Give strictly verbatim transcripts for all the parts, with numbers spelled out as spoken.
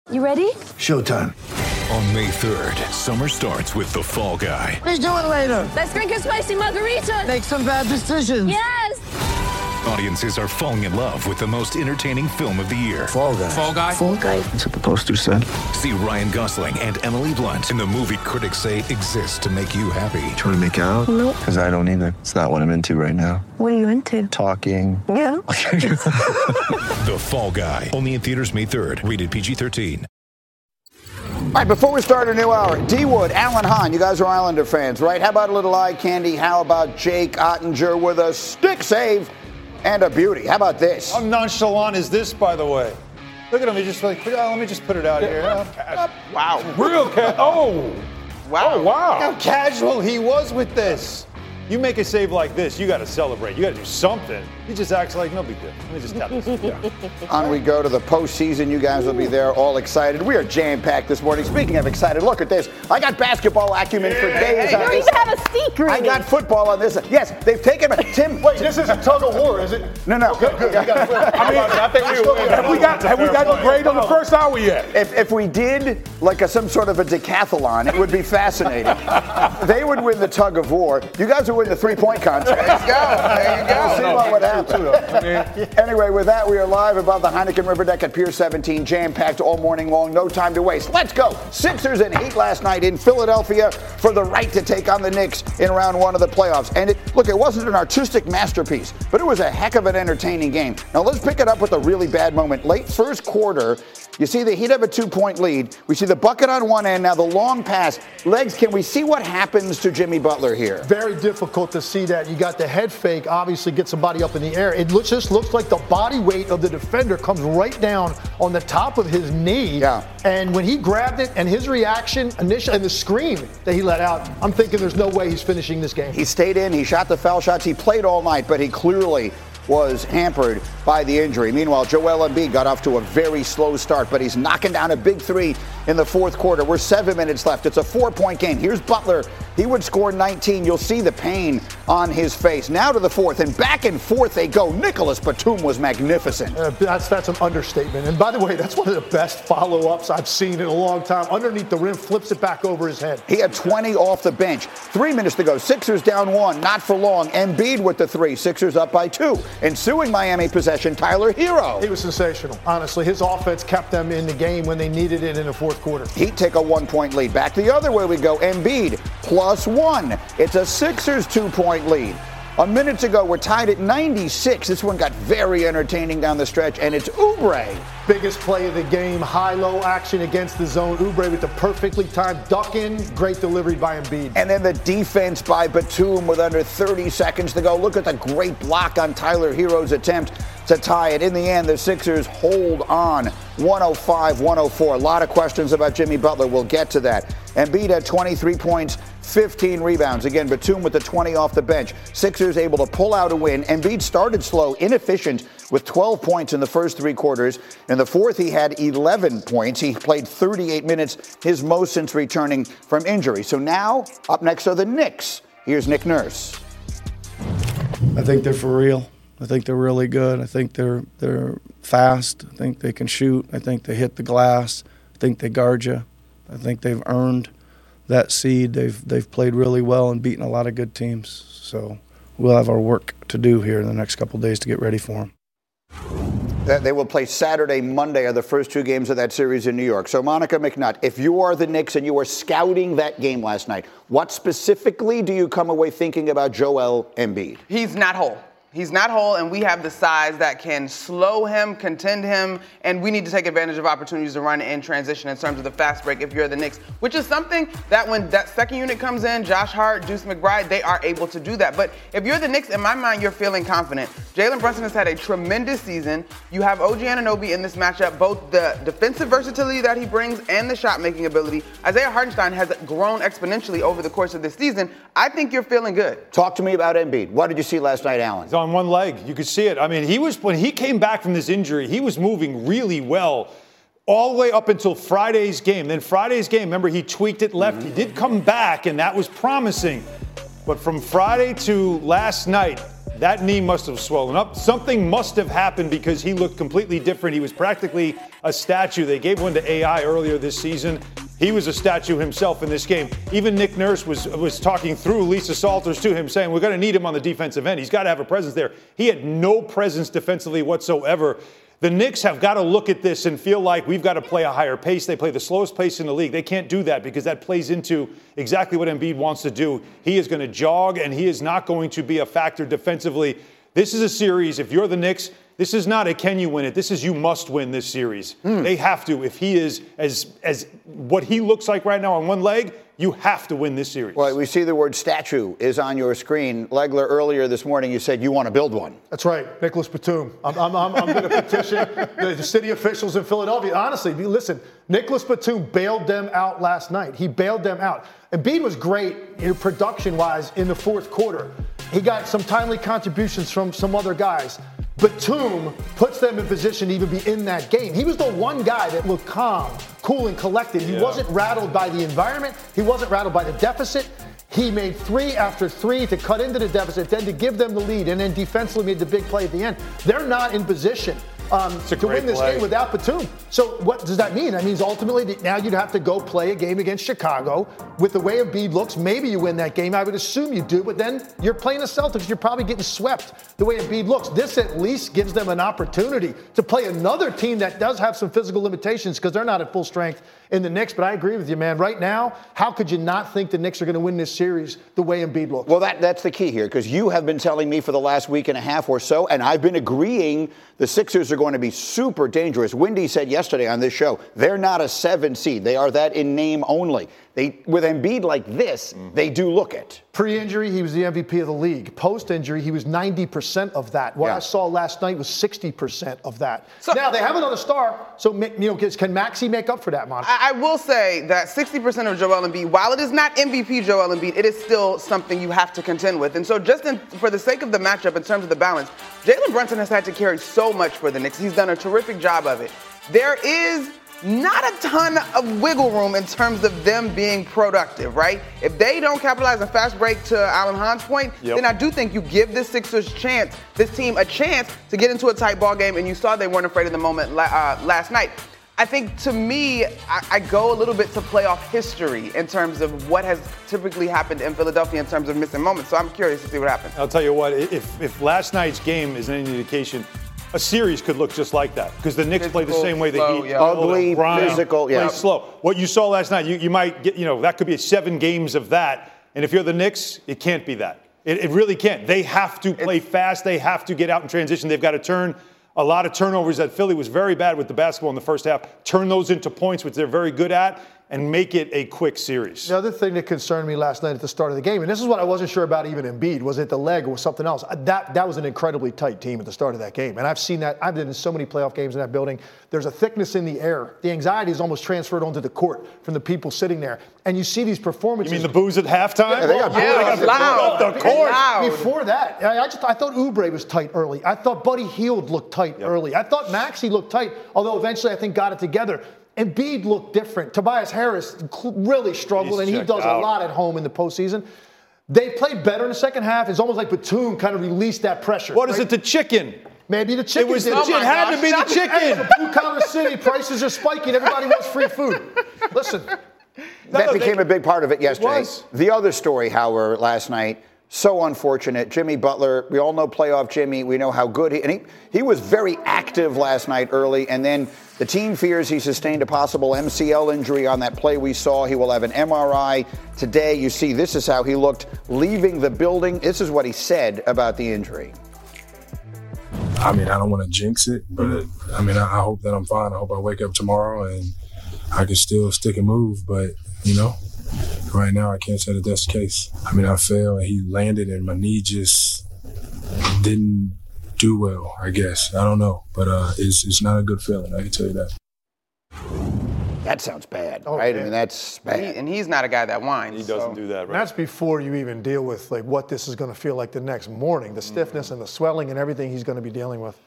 You ready? Showtime. On May third, summer starts with The Fall Guy. Let's do it later. Let's drink a spicy margarita. Make some bad decisions. Yes. Audiences are falling in love with the most entertaining film of the year. Fall Guy. Fall Guy. Fall guy. That's what the poster said. See Ryan Gosling and Emily Blunt in the movie critics say exists to make you happy. Trying to make it out? Nope. Because I don't either. It's not what I'm into right now. What are you into? Talking. Yeah. The Fall Guy. Only in theaters May third. Rated P G thirteen. All right, before we start a new hour, D. Wood, Alan Hahn, you guys are Islander fans, right? How about a little eye candy? How about Jake Ottinger with a stick save and a beauty? How about this? How nonchalant is this, by the way? Look at him. He just like, oh, let me just put it out here. Wow. Real cat. Oh. Wow. Oh, wow. Look how casual he was with this. You make a save like this, you got to celebrate. You got to do something. He just acts like no big deal. Let me just tap this. Yeah. On we go to the postseason. You guys will be there, all excited. We are jam-packed this morning. Speaking of excited, look at this. I got basketball acumen for days. You on don't this. even have a secret. I got football on this. Yes, they've taken me. Tim. Wait, this isn't tug of war, is it? No, no. Okay, good. We got it. I mean, I think we will. Have we got have we got the grade on the first hour yet? If, if we did like a, some sort of a decathlon, it would be fascinating. They would win the tug of war. You guys would win the three-point contest. There you go. There you go. We'll see what would happen. Anyway, with that, we are live above the Heineken River Deck at Pier seventeen, jam-packed all morning long, no time to waste. Let's go. Sixers in Heat last night in Philadelphia for the right to take on the Knicks in round one of the playoffs. And it, look, it wasn't an artistic masterpiece, but it was a heck of an entertaining game. Now let's pick it up with a really bad moment. Late first quarter, you see the Heat have a two-point lead. We see the bucket on one end. Now the long pass. Legs, can we see what happens to Jimmy Butler here? Very difficult to see that. You got the head fake, obviously get somebody up in the air. It looks, just looks like the body weight of the defender comes right down on the top of his knee. Yeah. And when he grabbed it and his reaction initially and the scream that he let out, I'm thinking there's no way he's finishing this game. He stayed in. He shot the foul shots. He played all night, but he clearly was hampered by the injury. Meanwhile, Joel Embiid got off to a very slow start, but he's knocking down a big three in the fourth quarter. We're seven minutes left. It's a four-point game. Here's Butler. He would score nineteen. You'll see the pain on his face. Now to the fourth, and back and forth they go. Nicholas Batum was magnificent. Uh, that's that's an understatement. And by the way, that's one of the best follow-ups I've seen in a long time. Underneath the rim, flips it back over his head. He had twenty off the bench. Three minutes to go. Sixers down one. Not for long. Embiid with the three. Sixers up by two. Ensuing Miami possession, Tyler Hero. He was sensational. Honestly, his offense kept them in the game when they needed it in the fourth quarter. Heat take a one-point lead. Back the other way we go. Embiid plus one. It's a Sixers two-point lead. A minute to go, we're tied at ninety-six. This one got very entertaining down the stretch, and it's Oubre. Biggest play of the game, high-low action against the zone. Oubre with the perfectly timed duck in. Great delivery by Embiid. And then the defense by Batum with under thirty seconds to go. Look at the great block on Tyler Hero's attempt to tie it. In the end, the Sixers hold on, one oh five one oh four. A lot of questions about Jimmy Butler. We'll get to that. Embiid had twenty-three points, fifteen rebounds. Again, Batum with the twenty off the bench. Sixers able to pull out a win. Embiid started slow, inefficient, with twelve points in the first three quarters. In the fourth, he had eleven points. He played thirty-eight minutes, his most since returning from injury. So now, up next are the Knicks. Here's Nick Nurse. I think they're for real. I think they're really good. I think they're they're fast. I think they can shoot. I think they hit the glass. I think they guard you. I think they've earned that seed. They've they've played really well and beaten a lot of good teams. So we'll have our work to do here in the next couple of days to get ready for them. They will play Saturday, Monday are the first two games of that series in New York. So, Monica McNutt, if you are the Knicks and you were scouting that game last night, what specifically do you come away thinking about Joel Embiid? He's not whole. He's not whole, and we have the size that can slow him, contend him, and we need to take advantage of opportunities to run in transition in terms of the fast break if you're the Knicks, which is something that when that second unit comes in, Josh Hart, Deuce McBride, they are able to do that. But if you're the Knicks, in my mind, you're feeling confident. Jalen Brunson has had a tremendous season. You have O G Anunoby in this matchup, both the defensive versatility that he brings and the shot-making ability. Isaiah Hartenstein has grown exponentially over the course of this season. I think you're feeling good. Talk to me about Embiid. What did you see last night, Alan? He's on one leg. You could see it. I mean, he was when he came back from this injury, he was moving really well all the way up until Friday's game. Then Friday's game, remember, he tweaked it left. Mm-hmm. He did come back, and that was promising. But from Friday to last night, that knee must have swollen up. Something must have happened because he looked completely different. He was practically a statue. They gave one to A I earlier this season. He was a statue himself in this game. Even Nick Nurse was was talking through Lisa Salters to him, saying, we're going to need him on the defensive end. He's got to have a presence there. He had no presence defensively whatsoever. The Knicks have got to look at this and feel like we've got to play a higher pace. They play the slowest pace in the league. They can't do that because that plays into exactly what Embiid wants to do. He is going to jog, and he is not going to be a factor defensively. This is a series. If you're the Knicks, this is not a can you win it. This is you must win this series. Mm. They have to. If he is as as what he looks like right now on one leg, you have to win this series. Well, we see the word statue is on your screen. Legler, earlier this morning you said you want to build one. That's right, Nicholas Batum. I'm, I'm, I'm, I'm going to petition the, the city officials in Philadelphia. Honestly, listen, Nicholas Batum bailed them out last night. He bailed them out. Embiid was great, you know, production-wise in the fourth quarter. He got some timely contributions from some other guys. Batum puts them in position to even be in that game. He was the one guy that looked calm, cool, and collected. He yeah. wasn't rattled by the environment. He wasn't rattled by the deficit. He made three after three to cut into the deficit, then to give them the lead, and then defensively made the big play at the end. They're not in position um, to win this play. game without Batum. So what does that mean? That means ultimately that now you'd have to go play a game against Chicago. With the way Embiid looks, maybe you win that game. I would assume you do, but then you're playing the Celtics. You're probably getting swept the way Embiid looks. This at least gives them an opportunity to play another team that does have some physical limitations because they're not at full strength in the Knicks. But I agree with you, man. Right now, how could you not think the Knicks are going to win this series the way Embiid looks? Well, that, that's the key here, because you have been telling me for the last week and a half or so, and I've been agreeing the Sixers are going to be super dangerous. Wendy said yesterday on this show, they're not a seven seed. They are that in name only. They, with Embiid like this, mm-hmm. they do look it. Pre-injury, he was the M V P of the league. Post-injury, he was ninety percent of that. What yeah. I saw last night was sixty percent of that. So, now, they have another star, so you know, can Maxey make up for that, Monica? I, I will say that sixty percent of Joel Embiid, while it is not M V P Joel Embiid, it is still something you have to contend with. And so just in, for the sake of the matchup, in terms of the balance, Jalen Brunson has had to carry so much for the Knicks. He's done a terrific job of it. There is not a ton of wiggle room in terms of them being productive, right? If they don't capitalize on fast break, to Alan Hahn's point, yep. then I do think you give this Sixers chance, this team a chance to get into a tight ball game, and you saw they weren't afraid of the moment uh, last night. I think, to me, I, I go a little bit to playoff history in terms of what has typically happened in Philadelphia in terms of missing moments. So I'm curious to see what happens. I'll tell you what, if, if last night's game is any indication, a series could look just like that because the Knicks physical, play the same way they slow, Heat. Yeah. Ugly, grind, physical, yeah. Play slow. What you saw last night, you, you might get, you know, that could be seven games of that. And if you're the Knicks, it can't be that. It, it really can't. They have to play it's, fast. They have to get out in transition. They've got to turn a lot of turnovers that Philly was very bad with the basketball in the first half. Turn those into points, which they're very good at, and make it a quick series. The other thing that concerned me last night at the start of the game, and this is what I wasn't sure about even Embiid, was it the leg or was something else? That that was an incredibly tight team at the start of that game. And I've seen that. I've been in so many playoff games in that building. There's a thickness in the air. The anxiety is almost transferred onto the court from the people sitting there. And you see these performances. You mean the booze at halftime? Yeah, they got yeah, yeah, they got loud. Off the court. Loud. Before that, I, I just I thought Oubre was tight early. I thought Buddy Hield looked tight yep. early. I thought Maxey looked tight, although eventually I think got it together. Embiid looked different. Tobias Harris really struggled, He's and he does out. a lot at home in the postseason. They played better in the second half. It's almost like Batum kind of released that pressure. What right? is it, the chicken? Maybe the chicken. It was did the it. chicken. It had to be the chicken. Hey, Blue Collar City, prices are spiking. Everybody wants free food. Listen. That no, became they, a big part of it yesterday. It was. The other story, however, last night, so unfortunate. Jimmy Butler, we all know playoff Jimmy. We know how good he, and he, he was very active last night early, and then the team fears he sustained a possible M C L injury on that play we saw. He will have an M R I today. You see, this is how he looked leaving the building. This is what he said about the injury. I mean, I don't want to jinx it, but I mean, I, I hope that I'm fine. I hope I wake up tomorrow and I can still stick and move, but, you know, right now I can't say that that's the case. I mean, I fell and he landed and my knee just didn't do well, I guess. I don't know, but uh, it's it's not a good feeling, I can tell you that. That sounds bad, oh, right? Man. I mean, that's bad. He, and he's not a guy that whines. He doesn't so. do that, right? And that's before you even deal with like what this is going to feel like the next morning, the stiffness and the swelling and everything he's going to be dealing with.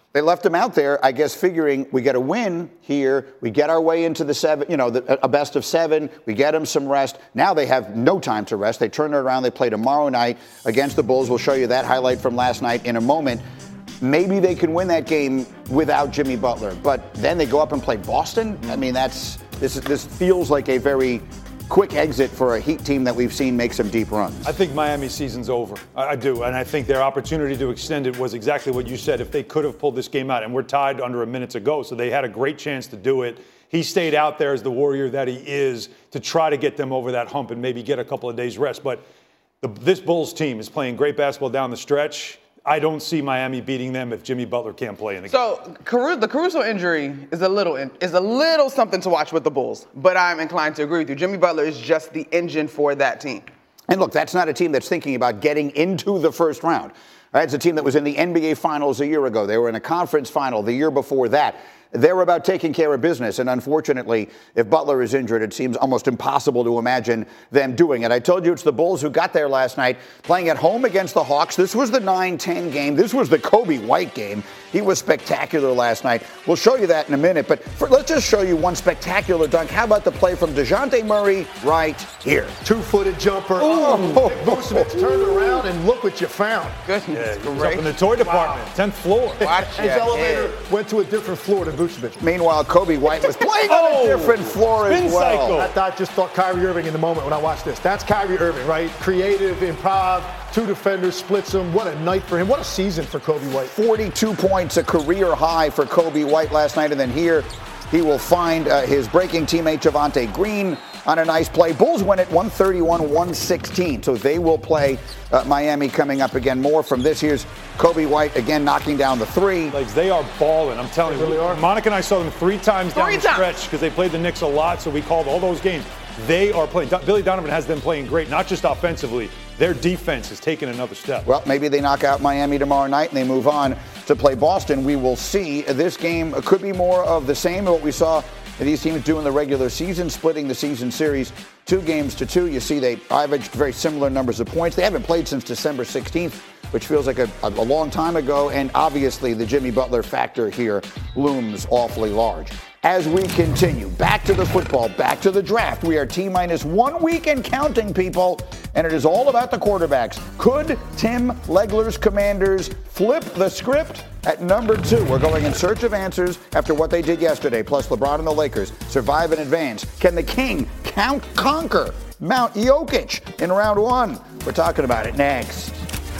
They left him out there, I guess, figuring we get a win here, we get our way into the seven, you know, the, a best of seven, we get them some rest. Now they have no time to rest. They turn it around. They play tomorrow night against the Bulls. We'll show you that highlight from last night in a moment. Maybe they can win that game without Jimmy Butler, but then they go up and play Boston. I mean, that's this. This feels like a very quick exit for a Heat team that we've seen make some deep runs. I think Miami's season's over. I, I do. And I think their opportunity to extend it was exactly what you said. If they could have pulled this game out, and we're tied under a minute to go, so they had a great chance to do it. He stayed out there as the warrior that he is to try to get them over that hump and maybe get a couple of days rest. But the, this Bulls team is playing great basketball down the stretch. I don't see Miami beating them if Jimmy Butler can't play in the game. So Caruso, the Caruso injury is a little is a little something to watch with the Bulls, but I'm inclined to agree with you. Jimmy Butler is just the engine for that team. And look, that's not a team that's thinking about getting into the first round. Right? It's a team that was in the N B A Finals a year ago. They were in a conference final the year before that. They're about taking care of business, and unfortunately, if Butler is injured, it seems almost impossible to imagine them doing it. I told you it's the Bulls who got there last night, playing at home against the Hawks. This was the nine ten game. This was the Coby White game. He was spectacular last night. We'll show you that in a minute, but for, let's just show you one spectacular dunk. How about the play from DeJounte Murray right here? Two-footed jumper. Oh, Vucevic turned around, and look what you found. Goodness, yeah, up in the toy department, wow. tenth floor. Watch His elevator head. Went to a different floor than Vucevic. Meanwhile, Coby White was playing oh, on a different floor as well. I, I just thought Kyrie Irving in the moment when I watched this. That's Kyrie Irving, right? Creative, improv, two defenders, splits them. What a night for him. What a season for Coby White. forty-two points, a career high for Coby White last night. And then here he will find uh, his breaking teammate Javonte Green on a nice play. Bulls win it one thirty-one one sixteen. So they will play uh, Miami coming up again. More from this. Here's Coby White again knocking down the three. Like they are balling. I'm telling they you. Really are. Monica and I saw them three times three down the times. stretch because they played the Knicks a lot. So we called all those games. They are playing. Billy Donovan has them playing great, not just offensively. Their defense has taken another step. Well, maybe they knock out Miami tomorrow night and they move on to play Boston. We will see. This game could be more of the same of what we saw these teams do in the regular season, splitting the season series two games to two. You see they averaged very similar numbers of points. They haven't played since December sixteenth, which feels like a, a long time ago. And obviously the Jimmy Butler factor here looms awfully large. As we continue, back to the football, back to the draft. We are T-minus one week and counting, people, and it is all about the quarterbacks. Could Tim Legler's Commanders flip the script? At number two, we're going in search of answers after what they did yesterday, plus LeBron and the Lakers survive and advance. Can the King count conquer Mount Jokic in round one? We're talking about it next.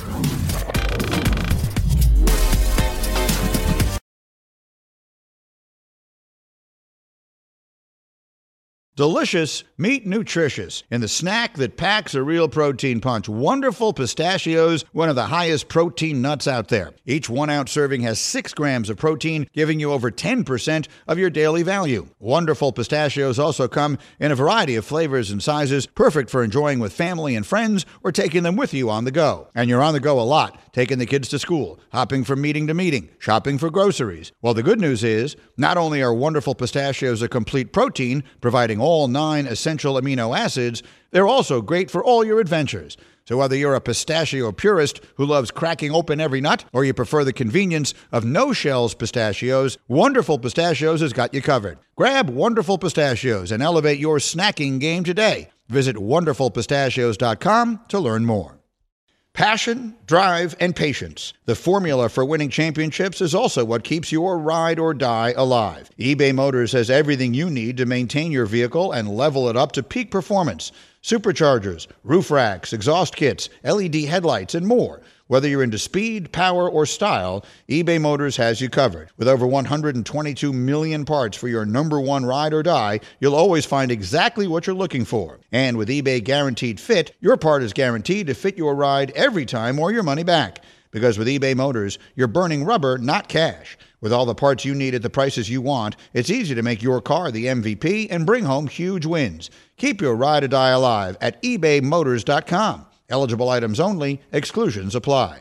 Delicious, meet nutritious. In the snack that packs a real protein punch, Wonderful Pistachios, one of the highest protein nuts out there. Each one-ounce serving has six grams of protein, giving you over ten percent of your daily value. Wonderful Pistachios also come in a variety of flavors and sizes, perfect for enjoying with family and friends or taking them with you on the go. And you're on the go a lot, taking the kids to school, hopping from meeting to meeting, shopping for groceries. Well, the good news is, not only are Wonderful Pistachios a complete protein, providing all nine essential amino acids, they're also great for all your adventures. So whether you're a pistachio purist who loves cracking open every nut, or you prefer the convenience of no-shells pistachios, Wonderful Pistachios has got you covered. Grab Wonderful Pistachios and elevate your snacking game today. Visit wonderful pistachios dot com to learn more. Passion, drive, and patience. The formula for winning championships is also what keeps your ride or die alive. eBay Motors has everything you need to maintain your vehicle and level it up to peak performance. Superchargers, roof racks, exhaust kits, L E D headlights, and more. Whether you're into speed, power, or style, eBay Motors has you covered. With over one hundred twenty-two million parts for your number one ride or die, you'll always find exactly what you're looking for. And with eBay Guaranteed Fit, your part is guaranteed to fit your ride every time or your money back. Because with eBay Motors, you're burning rubber, not cash. With all the parts you need at the prices you want, it's easy to make your car the M V P and bring home huge wins. Keep your ride or die alive at ebay motors dot com. Eligible items only. Exclusions apply.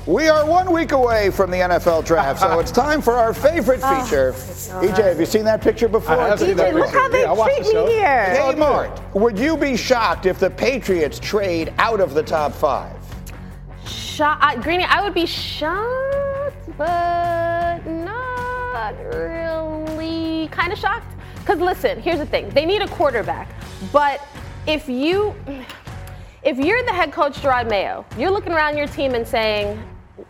We are one week away from the N F L draft, so it's time for our favorite feature. Oh, E J, have you seen that picture before? I have seen E J, that look picture. how they Yeah, I watched treat the show. me here. Kmart, would you be shocked if the Patriots trade out of the top five? Shocked, I, Greeny, I would be shocked, but not really. Kind of shocked. Because listen, here's the thing: they need a quarterback. But if you, if you're the head coach, Gerard Mayo, you're looking around your team and saying,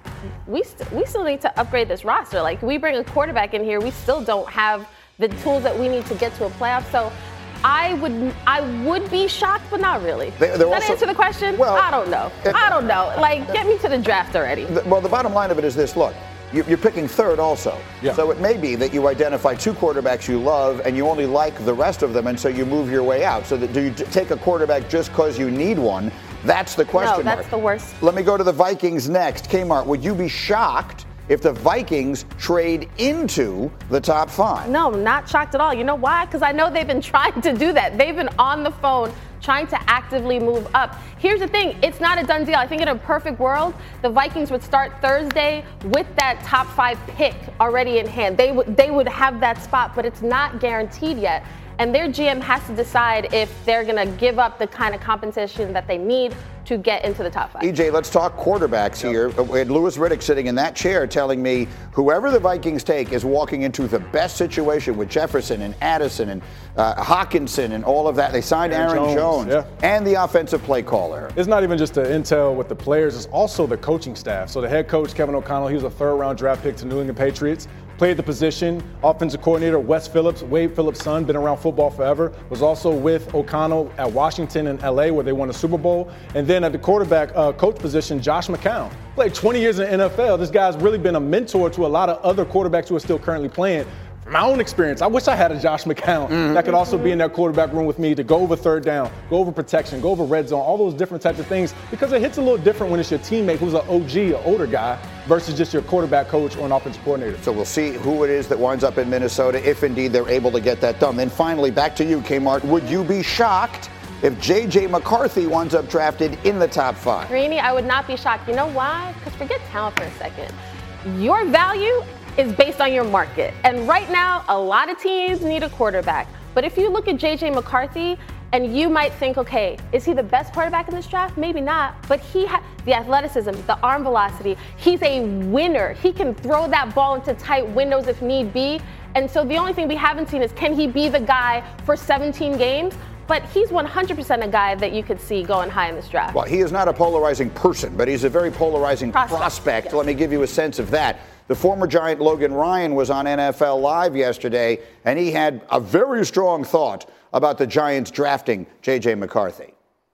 we st- we still need to upgrade this roster. Like, we bring a quarterback in here, we still don't have the tools that we need to get to a playoff. So I would I would be shocked, but not really. They, Does that also, answer the question? Well, I don't know. It, I don't know. Like, get me to the draft already. The, well, the bottom line of it is this: look, you, you're picking third also. Yeah. So it may be that you identify two quarterbacks you love, and you only like the rest of them, and so you move your way out. So that, do you t- take a quarterback just because you need one? That's the question No, that's mark. the worst. Let me go to the Vikings next. Kmart, would you be shocked if the Vikings trade into the top five? No, not shocked at all. You know why? Because I know they've been trying to do that. They've been on the phone trying to actively move up. Here's the thing, it's not a done deal. I think in a perfect world, the Vikings would start Thursday with that top five pick already in hand. They would they would have that spot, but it's not guaranteed yet. And their G M has to decide if they're going to give up the kind of compensation that they need to get into the top five. E J, let's talk quarterbacks here. We had Louis Riddick sitting in that chair telling me whoever the Vikings take is walking into the best situation with Jefferson and Addison and uh, Hawkinson and all of that. They signed Aaron, Aaron Jones, Jones, yeah. and the offensive play caller. It's not even just the intel with the players, it's also the coaching staff. So the head coach, Kevin O'Connell, he was a third-round draft pick to New England Patriots. Played the position. Offensive coordinator Wes Phillips, Wade Phillips' son, been around football forever, was also with O'Connell at Washington and L A where they won a Super Bowl. And then at the quarterback uh, coach position, Josh McCown. Played twenty years in the N F L. This guy's really been a mentor to a lot of other quarterbacks who are still currently playing. From my own experience, I wish I had a Josh McCown Mm-hmm. that could also be in that quarterback room with me to go over third down, go over protection, go over red zone, all those different types of things, because it hits a little different when it's your teammate who's an O G, an older guy, versus just your quarterback coach or an offensive coordinator. So we'll see who it is that winds up in Minnesota if indeed they're able to get that done. Then finally, back to you, Kmart. Would you be shocked if J J McCarthy winds up drafted in the top five? Greeny, I would not be shocked. You know why? Because forget talent for a second. Your value is based on your market. And right now, a lot of teams need a quarterback. But if you look at J J McCarthy, and you might think, okay, is he the best quarterback in this draft? Maybe not. But he has the athleticism, the arm velocity. He's a winner. He can throw that ball into tight windows if need be. And so the only thing we haven't seen is, can he be the guy for seventeen games? But he's one hundred percent a guy that you could see going high in this draft. Well, he is not a polarizing person, but he's a very polarizing prospect. prospect. Yes. Let me give you a sense of that. The former Giant Logan Ryan was on N F L Live yesterday, and he had a very strong thought about the Giants drafting J J McCarthy.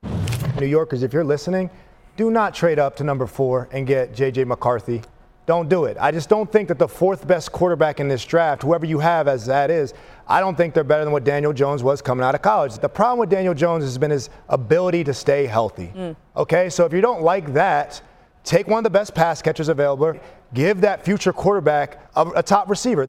New Yorkers, if you're listening, do not trade up to number four and get J J McCarthy. Don't do it. I just don't think that the fourth best quarterback in this draft, whoever you have as that is, I don't think they're better than what Daniel Jones was coming out of college. The problem with Daniel Jones has been his ability to stay healthy. Mm. Okay, so if you don't like that, take one of the best pass catchers available, give that future quarterback a, a top receiver.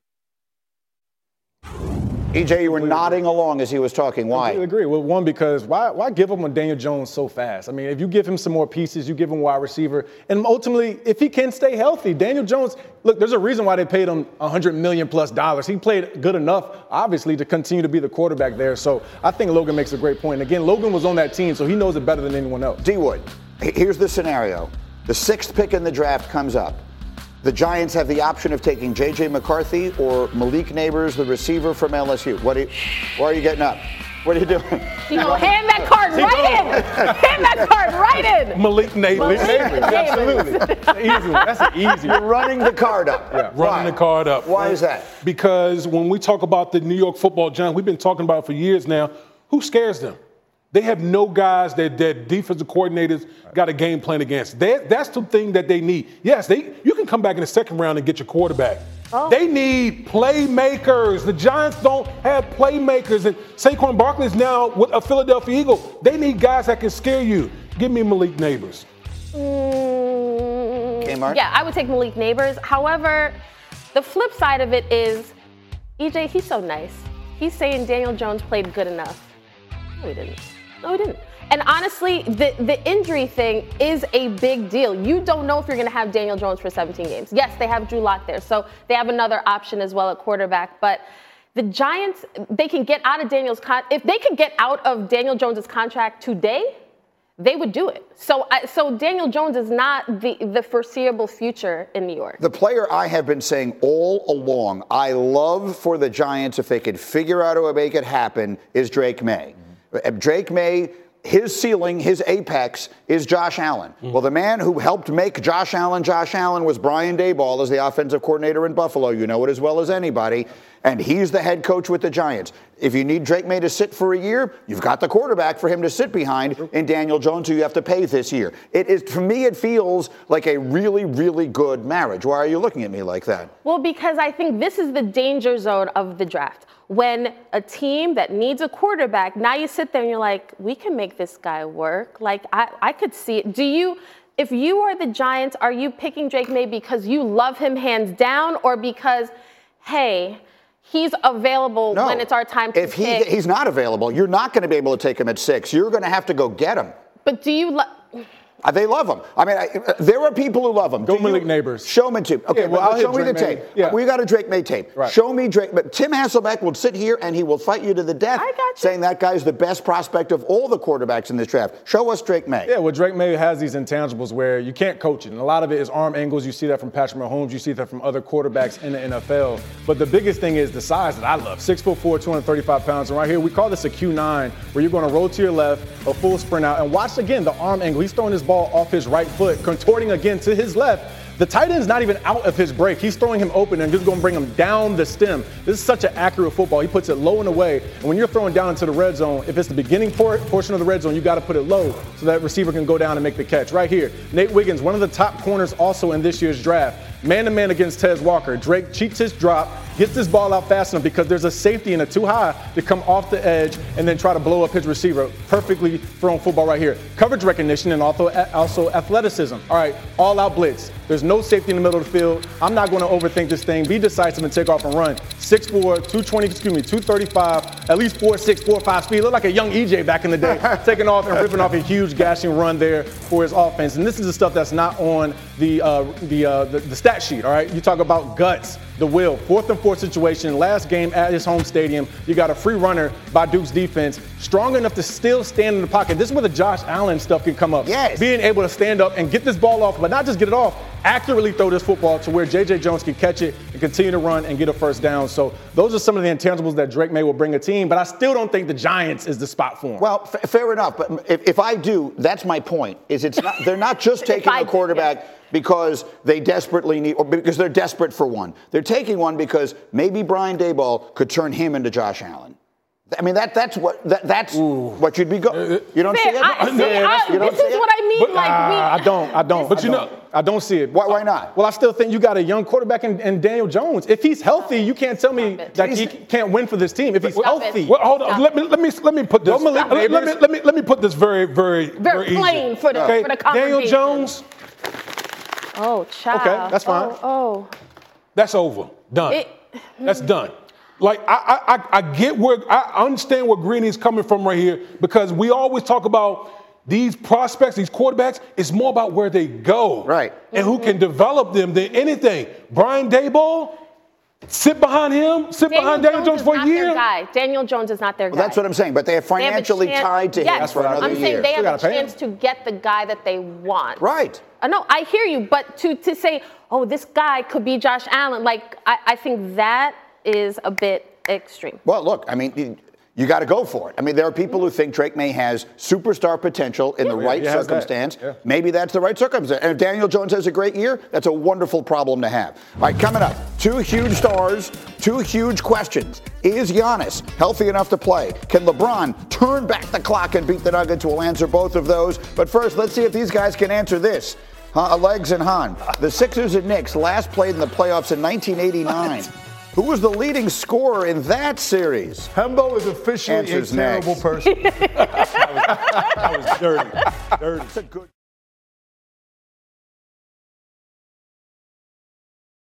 E J, you were nodding along as he was talking. Why? I agree. Well, one, because why why give him on Daniel Jones so fast? I mean, if you give him some more pieces, you give him wide receiver, and ultimately, if he can stay healthy, Daniel Jones, look, there's a reason why they paid him one hundred million plus dollars. He played good enough, obviously, to continue to be the quarterback there. So I think Logan makes a great point. Again, Logan was on that team, so he knows it better than anyone else. D-Wood, here's the scenario. The sixth pick in the draft comes up. The Giants have the option of taking J J McCarthy or Malik Neighbors, the receiver from L S U. What are you, why are you getting up? What are you doing? You know, hand that card right in. Hand that card right in. Malik Neighbors. Malik Neighbors. Absolutely. That's an easy one. That's an easy one. You're running the card up. Yeah, Why? running the card up. Why is that? Because when we talk about the New York Football Giants, we've been talking about it for years now. Who scares them? They have no guys that, that defensive coordinators got a game plan against. They, that's the thing that they need. Yes, they you can come back in the second round and get your quarterback. Oh. They need playmakers. The Giants don't have playmakers. And Saquon Barkley is now with a Philadelphia Eagle. They need guys that can scare you. Give me Malik Neighbors. Mm, Kmart? Yeah, I would take Malik Neighbors. However, the flip side of it is, E J, he's so nice. He's saying Daniel Jones played good enough. No, he didn't. No, he didn't. And honestly, the, the injury thing is a big deal. You don't know if you're going to have Daniel Jones for seventeen games. Yes, they have Drew Lock there, so they have another option as well at quarterback. But the Giants, they can get out of Daniel's con- if they could get out of Daniel Jones's contract today, they would do it. So, so Daniel Jones is not the, the foreseeable future in New York. The player I have been saying all along, I love for the Giants if they could figure out how to make it happen, is Drake May. Mm-hmm. Drake May, his ceiling, his apex is Josh Allen. Mm-hmm. Well, the man who helped make Josh Allen Josh Allen was Brian Daboll as the offensive coordinator in Buffalo. You know it as well as anybody. And he's the head coach with the Giants. If you need Drake May to sit for a year, you've got the quarterback for him to sit behind in Daniel Jones, who you have to pay this year. It is, for me, it feels like a really, really good marriage. Why are you looking at me like that? Well, because I think this is the danger zone of the draft. When a team that needs a quarterback, now you sit there and you're like, we can make this guy work. Like, I, I could see it. Do you, if you are the Giants, are you picking Drake May because you love him hands down, or because, hey, he's available no. when it's our time to if he, pick? he's not available, you're not going to be able to take him at six. You're going to have to go get him. But do you love... Uh, they love him. I mean, I, there are people who love him. Go Malik Neighbors. Show me tape. Okay, yeah, well, but I'll show me Drake the May. tape. Yeah. We got a Drake May tape. Right. Show me Drake. But Tim Hasselbeck will sit here and he will fight you to the death, saying that guy's the best prospect of all the quarterbacks in this draft. Show us Drake May. Yeah, well, Drake May has these intangibles where you can't coach it. And a lot of it is arm angles. You see that from Patrick Mahomes. You see that from other quarterbacks in the N F L. But the biggest thing is the size that I love. six foot four, two hundred thirty-five pounds. And right here, we call this a Q nine, where you're going to roll to your left, a full sprint out. And watch, again, the arm angle. He's throwing this ball off his right foot, contorting again to his left. The tight end's not even out of his break. He's throwing him open and just going to bring him down the stem. This is such an accurate football. He puts it low and away. And when you're throwing down into the red zone, if it's the beginning por- portion of the red zone, you got to put it low so that receiver can go down and make the catch. Right here, Nate Wiggins, one of the top corners also in this year's draft. Man-to-man against Tez Walker. Drake cheats his drop, gets this ball out fast enough because there's a safety in it too high to come off the edge and then try to blow up his receiver. Perfectly thrown football right here. Coverage recognition and also, also athleticism. All right, all-out blitz. There's no safety in the middle of the field. I'm not going to overthink this thing. Be decisive and take off and run. six four, two twenty, excuse me, two thirty-five, at least four six, four five speed. Look like a young E J back in the day, taking off and ripping off a huge gashing run there for his offense. And this is the stuff that's not on the uh, the, uh, the the stat sheet. All right, you talk about guts, the will, fourth and four situation, last game at his home stadium. You got a free runner by Duke's defense, strong enough to still stand in the pocket. This is where the Josh Allen stuff can come up. Yes. Being able to stand up and get this ball off, but not just get it off, accurately throw this football to where J J Jones can catch it and continue to run and get a first down. So those are some of the intangibles that Drake May will bring a team, but I still don't think the Giants is the spot for him. Well, f- fair enough, but if, if I do, that's my point. Is it's not they're not just taking a quarterback yeah. because they desperately need, or because they're desperate for one. They're taking one because maybe Brian Daboll could turn him into Josh Allen. I mean, that that's what that, that's Ooh. what you'd be going. You don't Fair, see it? I, see, yeah, I, you don't this see is it? what I mean. But, like uh, we, I don't. I don't. But you know, I don't see it. Why, why not? Well, I still think you got a young quarterback in, in Daniel Jones. If he's healthy, you can't tell me that he can't win for this team. If he's Stop healthy, well, hold on. Let me let me let me put this. Malik Let, let me let me let me put this very very very, very plain easy. for the okay? for the Daniel conversation. Jones. Oh, child. Okay, that's fine. Oh, oh. That's over. Done. It, That's done. Like, I, I, I get where, I understand where Greeny's coming from right here, because we always talk about these prospects, these quarterbacks. It's more about where they go. Right. And who can develop them than anything. Brian Daboll, sit behind him, sit Daniel behind Daniel Jones, Jones for is a not year. Their guy. Daniel Jones is not their Well, guy. that's what I'm saying. But they are financially they have a chance, tied to yes, him for another I'm year. saying they have a pay him. chance to get the guy that they want. Right. Uh, no, I hear you. But to to say, oh, this guy could be Josh Allen, like I, I think that is a bit extreme. Well, look, I mean, you, you got to go for it. I mean, there are people who think Drake May has superstar potential in the right he has circumstance. that. Yeah. Maybe that's the right circumstance. And if Daniel Jones has a great year, that's a wonderful problem to have. All right, coming up, two huge stars, two huge questions. Is Giannis healthy enough to play? Can LeBron turn back the clock and beat the Nuggets? We'll answer both of those. But first, let's see if these guys can answer this. Huh, Legs and Han. The Sixers and Knicks last played in the playoffs in nineteen eighty-nine. Who was the leading scorer in that series? Hembo is officially Answers a terrible next. person. that, was, that was dirty. Dirty. It's a good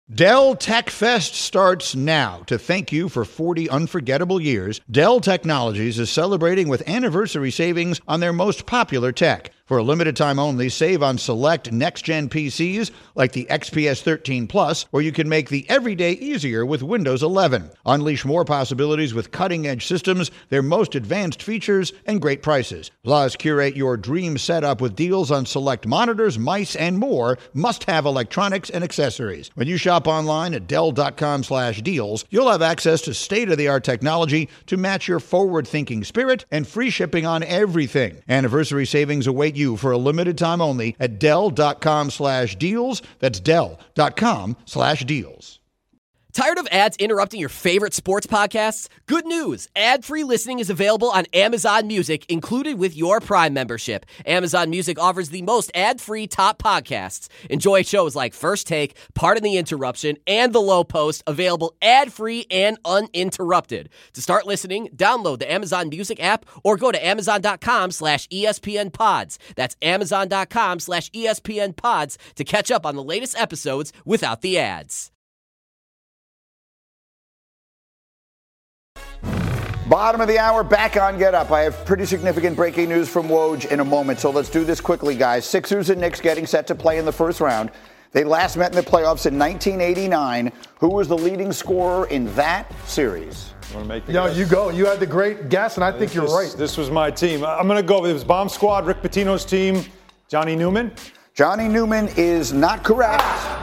Dell Tech Fest starts now. To thank you for forty unforgettable years, Dell Technologies is celebrating with anniversary savings on their most popular tech. For a limited time only, save on select next-gen P Cs like the X P S thirteen Plus, where you can make the everyday easier with Windows eleven. Unleash more possibilities with cutting-edge systems, their most advanced features, and great prices. Plus, curate your dream setup with deals on select monitors, mice, and more must-have electronics and accessories. When you shop online at Dell.com slash deals, you'll have access to state-of-the-art technology to match your forward-thinking spirit and free shipping on everything. Anniversary savings await you for a limited time only at Dell.com slash deals. That's Dell.com slash deals. Tired of ads interrupting your favorite sports podcasts? Good news! Ad-free listening is available on Amazon Music, included with your Prime membership. Amazon Music offers the most ad-free top podcasts. Enjoy shows like First Take, Pardon the Interruption, and The Low Post, available ad-free and uninterrupted. To start listening, download the Amazon Music app or go to Amazon.com slash ESPN Pods. That's Amazon.com slash ESPN Pods to catch up on the latest episodes without the ads. Bottom of the hour, back on Get Up. I have pretty significant breaking news from Woj in a moment, so let's do this quickly, guys. Sixers and Knicks getting set to play in the first round. They last met in the playoffs in nineteen eighty-nine. Who was the leading scorer in that series? Want to make the No, guess? you go. You had the great guess, and I think This you're was- right. This was my team. I'm going to go. It was Bomb Squad, Rick Pitino's team, Johnny Newman. Johnny Newman is not correct.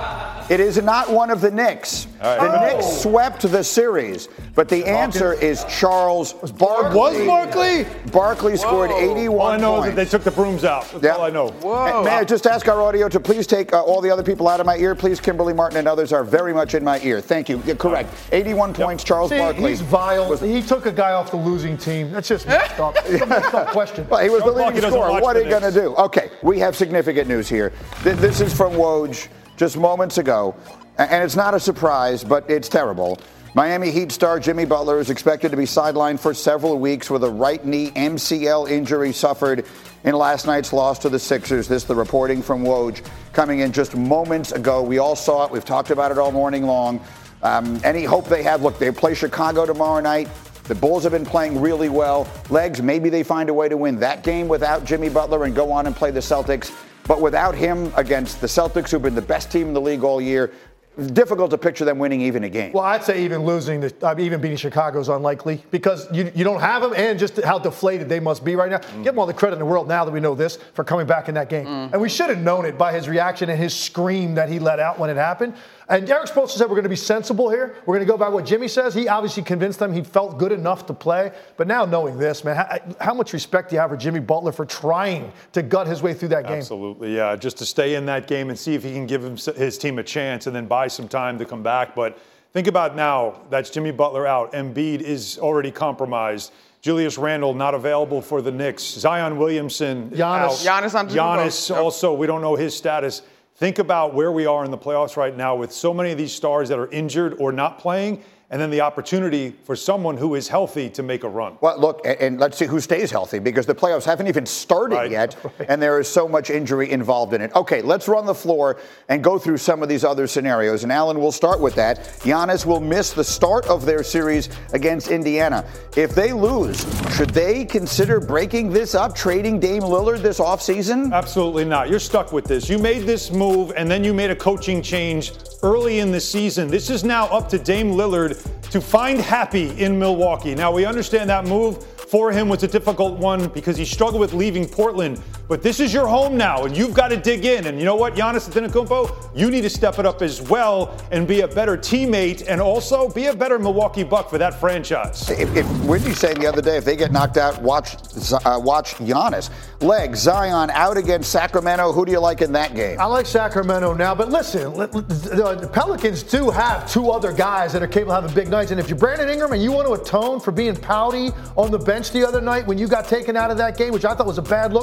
It is not one of the Knicks. All right. The Oh. Knicks swept the series, but the answer is Charles Barkley. Was Barkley? Barkley scored eighty-one All I know points. is that they took the brooms out. That's Yeah. all I know. And may I just ask our audio to please take uh, all the other people out of my ear? Please, Kimberly Martin and others are very much in my ear. Thank you. Yeah, correct. eighty-one points, Charles See, Barkley. he's vile. was- He took a guy off the losing team. That's just messed up. It's a messed up question. Well, he was the Charles leading Barkley doesn't scorer. watch What the are you going to Knicks. do? Okay, we have significant news here. Th- This is from Woj just moments ago, a- and it's not a surprise, but it's terrible. Miami Heat star Jimmy Butler is expected to be sidelined for several weeks with a right knee M C L injury suffered in last night's loss to the Sixers. This is the reporting from Woj coming in just moments ago. We all saw it. We've talked about it all morning long. Um, any hope they have? Look, they play Chicago tomorrow night. The Bulls have been playing really well. Legs, maybe they find a way to win that game without Jimmy Butler and go on and play the Celtics. But without him against the Celtics, who've been the best team in the league all year, difficult to picture them winning even a game. Well, I'd say even losing, the, I mean, even beating Chicago is unlikely because you, you don't have them, and just how deflated they must be right now. Mm. Give them all the credit in the world now that we know this for coming back in that game. Mm. And we should have known it by his reaction and his scream that he let out when it happened. And Derek Spoelstra said we're going to be sensible here. We're going to go by what Jimmy says. He obviously convinced them he felt good enough to play. But now knowing this, man, how, how much respect do you have for Jimmy Butler for trying to gut his way through that game? Absolutely, yeah. Just to stay in that game and see if he can give him, his team a chance and then buy some time to come back. But think about now, that's Jimmy Butler out. Embiid is already compromised. Julius Randle not available for the Knicks. Zion Williamson Giannis. out. Giannis on Giannis Yep. also, we don't know his status. Think about where we are in the playoffs right now with so many of these stars that are injured or not playing, and then the opportunity for someone who is healthy to make a run. Well, look, and, and let's see who stays healthy because the playoffs haven't even started Right. yet, and there is so much injury involved in it. Okay, let's run the floor and go through some of these other scenarios. And Alan, we'll start with that. Giannis will miss the start of their series against Indiana. If they lose, should they consider breaking this up, trading Dame Lillard this offseason? Absolutely not. You're stuck with this. You made this move, and then you made a coaching change early in the season. This is now up to Dame Lillard to find happy in Milwaukee. Now, we understand that move for him was a difficult one because he struggled with leaving Portland. But this is your home now, and you've got to dig in. And you know what, Giannis Antetokounmpo? You need to step it up as well and be a better teammate and also be a better Milwaukee Buck for that franchise. If, if Wendy's saying the other day, if they get knocked out, watch uh, watch Giannis. Leg, Zion out against Sacramento. Who do you like in that game? I like Sacramento now, but listen, the Pelicans do have two other guys that are capable of having big nights. And if you're Brandon Ingram and you want to atone for being pouty on the bench the other night when you got taken out of that game, which I thought was a bad look, give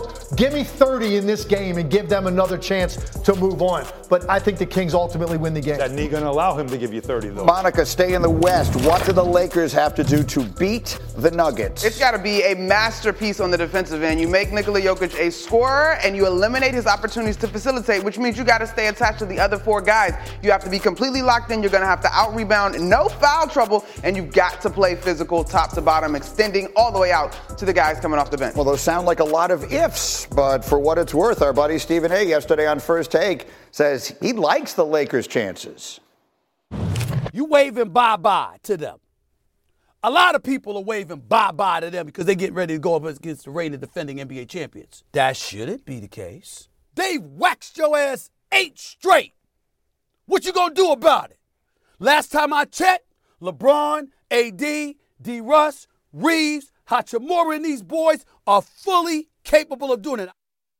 give me thirty in this game and give them another chance to move on. But I think the Kings ultimately win the game. That knee going to allow him to give you thirty, though. Monica, stay in the West. What do the Lakers have to do to beat the Nuggets? It's got to be a masterpiece on the defensive end. You make Nikola Jokic a scorer, and you eliminate his opportunities to facilitate, which means you got to stay attached to the other four guys. You have to be completely locked in. You're going to have to out-rebound, no foul trouble, and you've got to play physical top to bottom, extending all the way out to the guys coming off the bench. Well, those sound like a lot of ifs, but for what it's worth, our buddy Stephen A. yesterday on First Take says he likes the Lakers' chances. You waving bye-bye to them. A lot of people are waving bye-bye to them because they're getting ready to go up against the reigning defending N B A champions. That shouldn't be the case. They've waxed your ass eight straight. What you gonna do about it? Last time I checked, LeBron, A D, D. Russ, Reeves, Hachimura, and these boys are fully capable of doing it.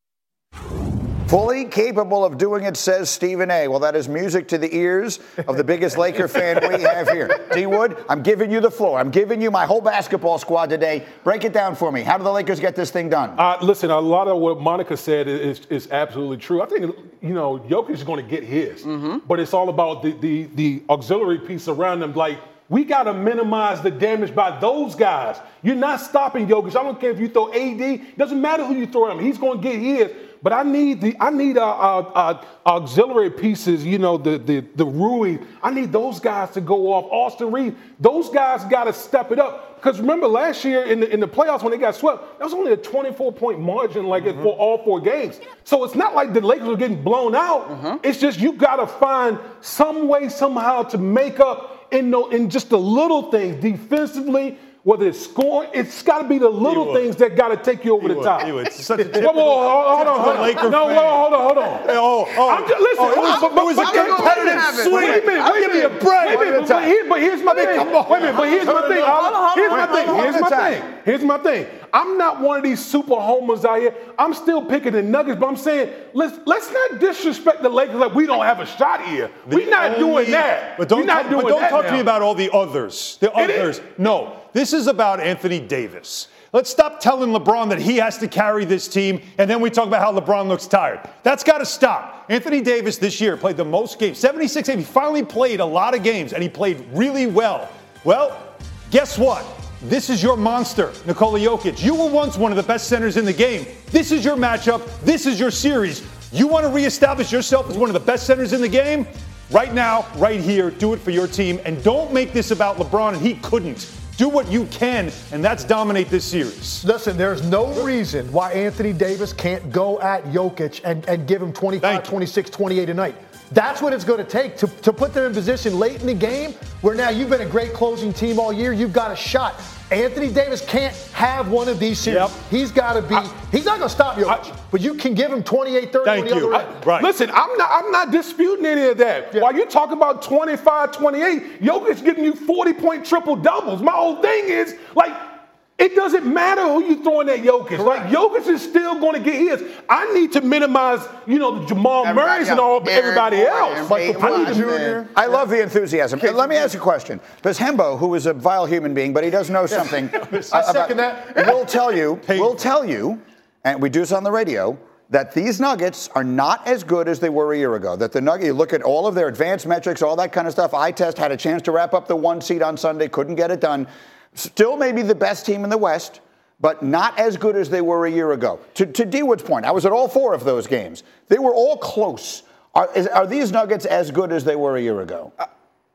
Fully capable of doing it, says Stephen A. Well, that is music to the ears of the biggest Laker fan we have here. D. Wood, I'm giving you the floor. I'm giving you my whole basketball squad today. Break it down for me. How do the Lakers get this thing done? Uh, listen, a lot of what Monica said is, is absolutely true. I think, you know, Jokic is going to get his, mm-hmm. but it's all about the, the, the auxiliary piece around them. Like, we got to minimize the damage by those guys. You're not stopping Jokic. I don't care if you throw A D. Doesn't matter who you throw him. He's going to get his. But I need the I need uh, uh, uh, auxiliary pieces, you know, the the the Rui. I need those guys to go off. Austin Reeves, those guys got to step it up. Because remember last year in the in the playoffs when they got swept, that was only a twenty-four point margin, like mm-hmm. for all four games. So it's not like the Lakers are getting blown out. Mm-hmm. It's just you got to find some way somehow to make up in no, in just the little things defensively. Whether it's scoring, it's got to be the little things that got to take you over he the would, top. He would. It's such a whoa, whoa, whoa, hold on, hold on. Laker no, fan. whoa, hold on, hold on. Hey, oh, oh. I'm just, listen, oh, it was, but, but, it was but, a competitive sweep. Wait a minute, I'll wait a give me a minute. break. Wait a minute, but, here, but here's my I mean, thing. come on. Wait a minute, but here's my thing. Hold on, Here's my hold thing. on, Here's hold my on. thing. Here's my thing. I'm not one of these super homers out here. I'm still picking the Nuggets, but I'm saying let's let's not disrespect the Lakers like we don't have a shot here. We're not only, doing that. But don't, We're not talk, doing but don't that talk now. to me about all the others. The It others. is. No, this is about Anthony Davis. Let's stop telling LeBron that he has to carry this team, and then we talk about how LeBron looks tired. That's got to stop. Anthony Davis this year played the most games, seventy-six games. He finally played a lot of games, and he played really well. Well, guess what? This is your monster, Nikola Jokic. You were once one of the best centers in the game. This is your matchup. This is your series. You want to reestablish yourself as one of the best centers in the game? Right now, right here, do it for your team, and don't make this about LeBron, and he couldn't. Do what you can, and that's dominate this series. Listen, there's no reason why Anthony Davis can't go at Jokic and, and give him twenty-five, twenty-six, twenty-eight a night. That's what it's going to take to, to put them in position late in the game where now you've been a great closing team all year. You've got a shot. Anthony Davis can't have one of these series. Yep. He's got to be I, – he's not going to stop Jokic, I, but you can give him twenty-eight, thirty thank on the you. other end. I, right. Listen, I'm not I'm not disputing any of that. Yeah. While you talk about twenty-five, twenty-eight, Jokic giving you forty-point triple-doubles. My whole thing is, like, it doesn't matter who you throwing at Jokic. Correct. Like, Jokic is still going to get his. I need to minimize, you know, the Jamal everybody Murray's and all Aaron everybody else. Like I, need to, I love the enthusiasm. And let me ask you a question. Because Hembo, who is a vile human being, but he does know something. I second that. Will tell you, will tell you, and we do this on the radio, that these Nuggets are not as good as they were a year ago. That the Nuggets, you look at all of their advanced metrics, all that kind of stuff. Eye test had a chance to wrap up the one seed on Sunday, couldn't get it done. Still maybe the best team in the West, but not as good as they were a year ago. To, to D. Wood's point, I was at all four of those games. They were all close. Are, is, are these Nuggets as good as they were a year ago? Uh,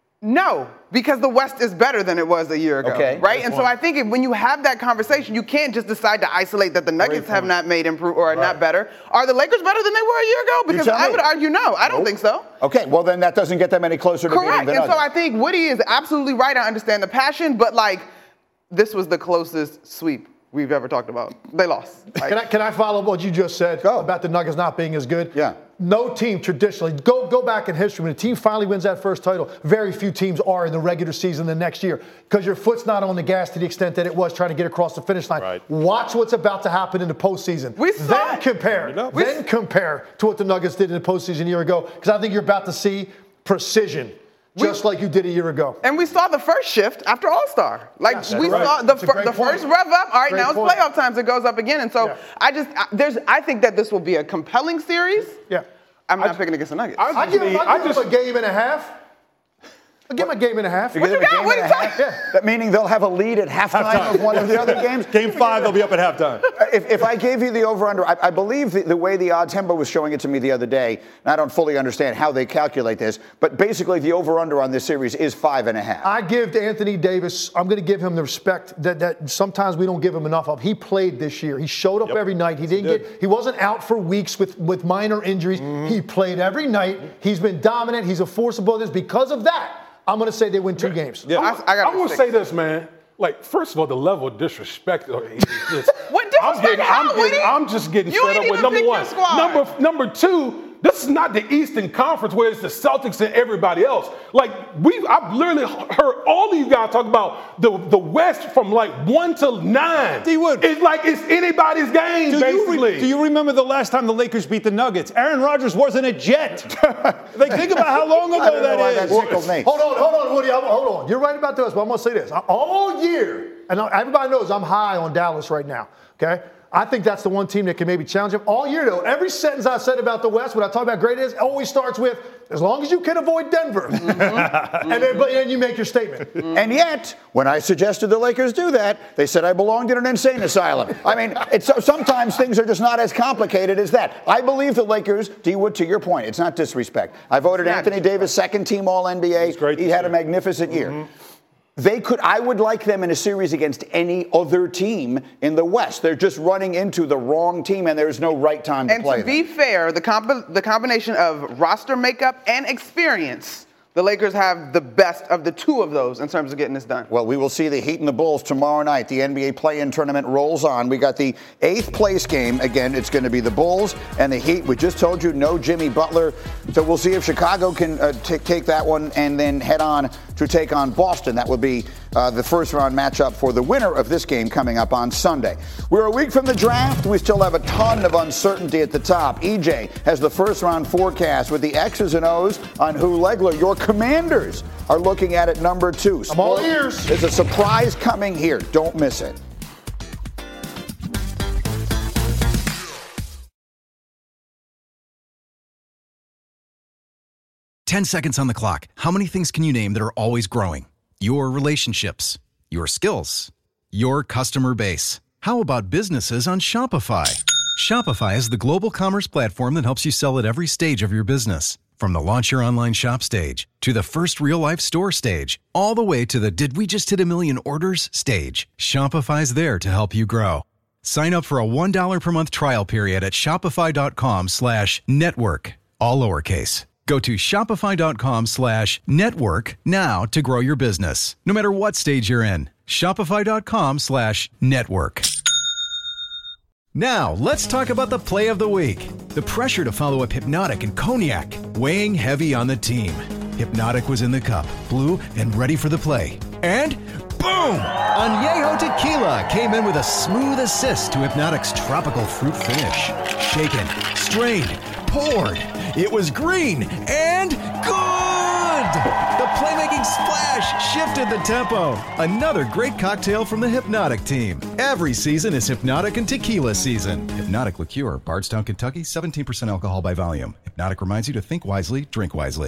no, because the West is better than it was a year ago, okay. right? And point. so I think if, when you have that conversation, you can't just decide to isolate that the Nuggets have not made improve or are right. not better. Are the Lakers better than they were a year ago? Because I would argue no. I don't nope. think so. Okay, well then that doesn't get them any closer to Correct. beating the and Nuggets. so I think Woody is absolutely right. I understand the passion, but like this was the closest sweep we've ever talked about. They lost. Like, can I can I follow what you just said Go. about the Nuggets not being as good? Yeah. No team traditionally, go go back in history, when a team finally wins that first title, very few teams are in the regular season the next year because your foot's not on the gas to the extent that it was trying to get across the finish line. Right. Watch what's about to happen in the postseason. We saw then it. compare, You know, then compare to what the Nuggets did in the postseason a year ago because I think you're about to see precision. just like you did a year ago. And we saw the first shift after All-Star. Like, Yes, we right. saw the, That's a fir- great the point. first rev up. All right, Great now it's point. playoff time, so it goes up again. And so Yeah. I just, I, there's, I think that this will be a compelling series. Yeah. I'm not picking against the Nuggets. I, I give, I give I just- them a game and a half. I give them a game and a half. You give them a game and a half? That meaning they'll have a lead at halftime, Halftime. of one of the other games? Game five, they'll be up at halftime. If, if I gave you the over-under, I, I believe the, the way the odds, Hembo was showing it to me the other day, and I don't fully understand how they calculate this, but basically the over-under on this series is five and a half. I give to Anthony Davis, I'm going to give him the respect that, that sometimes we don't give him enough of. He played this year. He showed up Yep. every night. He didn't He did. get, he wasn't out for weeks with, with minor injuries. Mm-hmm. He played every night. He's been dominant. He's a force above this. Because of that, I'm going to say they win two games. Yeah. I, I got I'm going to say this, man. Like, first of all, the level of disrespect. is just- What I'm, disrespect? getting, I'm, How, getting, Woody? I'm just getting You fed ain't up with even number pick your one. squad. Number number two. This is not the Eastern Conference where it's the Celtics and everybody else. Like we, I've literally heard all of you guys talk about the, the West from like one to nine. D-Wood. It's like it's anybody's game, Do you, basically. re- do you remember the last time the Lakers beat the Nuggets? Aaron Rodgers wasn't a Jet. Like, think about how long I ago don't know why that that is. tickled me. Hold on, hold on, Woody. I'm, hold on. You're right about this, but I'm going to say this. All year, and everybody knows I'm high on Dallas right now, okay? I think that's the one team that can maybe challenge him. All year, though, every sentence I said about the West, when I talk about great is, always starts with, as long as you can avoid Denver. Mm-hmm. and then but then you make your statement. And yet, when I suggested the Lakers do that, they said I belonged in an insane asylum. I mean, it's, sometimes things are just not as complicated as that. I believe the Lakers, D-Wood, to your point, it's not disrespect. I voted Anthony Davis second team All N B A. great He this had a year. magnificent year. They could, I would like them in a series against any other team in the West. They're just running into the wrong team, and there's no right time to And play to be them. fair, the comp- the combination of roster makeup and experience, the Lakers have the best of the two of those in terms of getting this done. Well, we will see the Heat and the Bulls tomorrow night. The N B A play-in tournament rolls on. We got the eighth place game. Again, it's going to be the Bulls and the Heat. We just told you no Jimmy Butler. So we'll see if Chicago can uh, t- take that one and then head on to take on Boston. That will be uh, the first round matchup for the winner of this game coming up on Sunday. We're a week from the draft. We still have a ton of uncertainty at the top. E J has the first round forecast with the X's and O's on who Legler, your Commanders, are looking at at number two. I'm all ears. There's a surprise coming here. Don't miss it. ten seconds on the clock. How many things can you name that are always growing? Your relationships, your skills, your customer base. How about businesses on Shopify? Shopify is the global commerce platform that helps you sell at every stage of your business. From the launch your online shop stage, to the first real life store stage, all the way to the did we just hit a million orders stage. Shopify's there to help you grow. Sign up for a one dollar per month trial period at shopify.com slash network, all lowercase. Go to shopify.com slash network now to grow your business, no matter what stage you're in. Shopify.com slash network. Now, let's talk about the play of the week. The pressure to follow up Hypnotic and Cognac, weighing heavy on the team. Hypnotic was in the cup, blue, and ready for the play. And boom! Añejo Tequila came in with a smooth assist to Hypnotic's tropical fruit finish. Shaken, strained, poured. It was green and good! The playmaking splash shifted the tempo. Another great cocktail from the Hypnotic team. Every season is Hypnotic and Tequila season. Hypnotic Liqueur, Bardstown, Kentucky, seventeen percent alcohol by volume. Hypnotic reminds you to think wisely, drink wisely.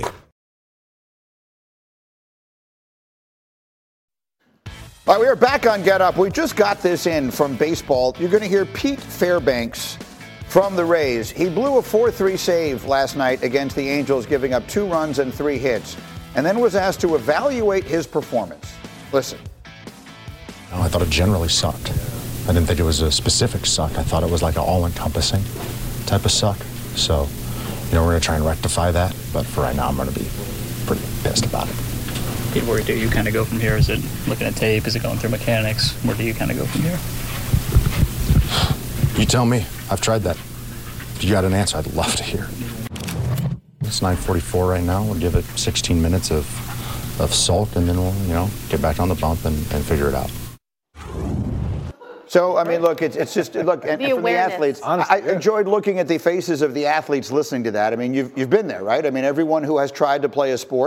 All right, we are back on Get Up. We just got this in from baseball. You're going to hear Pete Fairbanks from the Rays. He blew a four three save last night against the Angels, giving up two runs and three hits, and then was asked to evaluate his performance. Listen. I thought it generally sucked. I didn't think it was a specific suck. I thought it was like an all-encompassing type of suck. So, you know, we're going to try and rectify that. But for right now, I'm going to be pretty pissed about it. Pete, where do you kind of go from here? Is it looking at tape? Is it going through mechanics? Where do you kind of go from here? You tell me. I've tried that. If you got an answer, I'd love to hear. It's nine forty-four right now. We'll give it sixteen minutes of, of sulk, and then we'll, you know, get back on the bump and, and figure it out. So, I mean, look, it's, it's just, look, and, The and from the awareness. athletes, Honestly, I yeah. enjoyed looking at the faces of the athletes listening to that. I mean, you've, you've been there, right? I mean, everyone who has tried to play a sport,